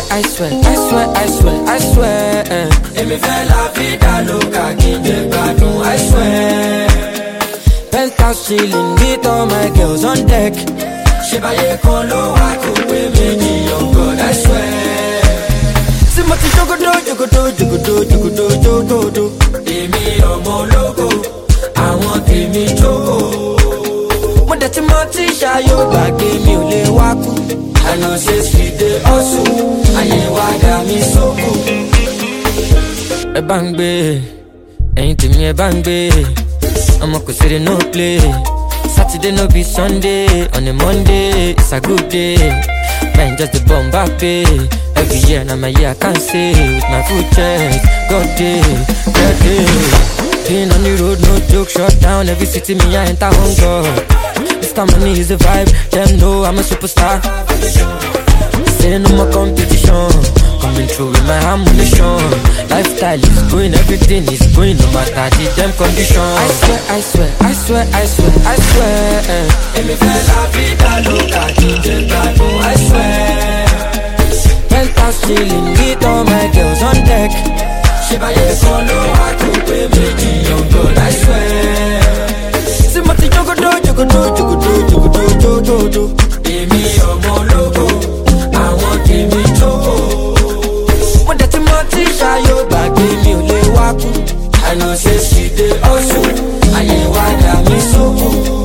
I swear, I swear, I swear, I swear. Èmi fẹ́ la vida loca kí n jẹ gbádùn, I swear. Penthouse chilling with all my girls on deck. Ṣé báyé kan ló wá kó pé méjì, oh God, I swear. See mo ti jogodo, jogodo, jogodo, jogodo, jogodo. Èmi ọmọ ológo, àwọn tèmi jókòó. Mo dẹ̀ ti mọ tí ṣayó gbàgbé mi ò lè wá kú. I know say she dey hustle, ayé wa dá mi sóko. Ẹ bá ń gbé, ẹ̀yin tèmi ẹ bá ń gbé. Ọmọ kò ṣeré no play. Saturday no be Sunday, on a Monday it's a good day. Man just the bomb back pay. Every year na my year I can't say. With my full chest, God day, God day. Been on the road, no joke, shut down every city me I enter home God. Mr. Money is the vibe, them know I'm a superstar. Say no more competition, coming through with my ammunition. Lifestyle is going, everything is going, no matter the damn condition. I swear, I swear, I swear, I swear, I swear. Èmi fẹ́ la vida loca kí n jẹ gbádùn, I swear. Penthouse chilling with all my girls on deck. Ṣé báyé kan ló wá kó pé méjì, oh God, I swear. See mo ti jogodo, jogodo, jogodo, jogodo, jogodo. Èmi ọmọ ológo, àwọn tèmi jókòó. Mo dẹ̀ ti mọ tí ṣayó gbàgbé mi ò lè wá kú. I know say she dey hustle, ayé wa dá mi sóko.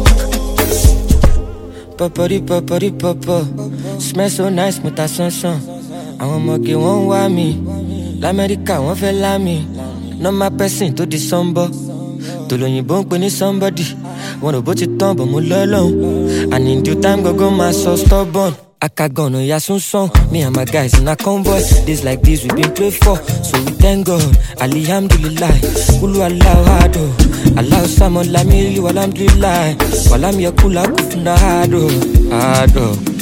Popori popori popo, smell so nice mo ta sansan. Àwọn ọmọge wọ́n ń wá mi, l'Amẹ́ríkà wọ́n fẹ́ lá mi. Normal person tó di sanbọ, tòlóyìnbó ń pè ní somebody. Wọn ò bó ti tán bọ̀ mo lọ́lọ́hún. And in due time gogo ma so stubborn. Akagọ̀nà ya sunsun, me and my guys in a convoy. Days like this we been played for, so we thank God. Alhamdulillah, kulu Allahu hado. Allahu samad lamili walhamdulillah. Walam yakula kufuna hado, hado.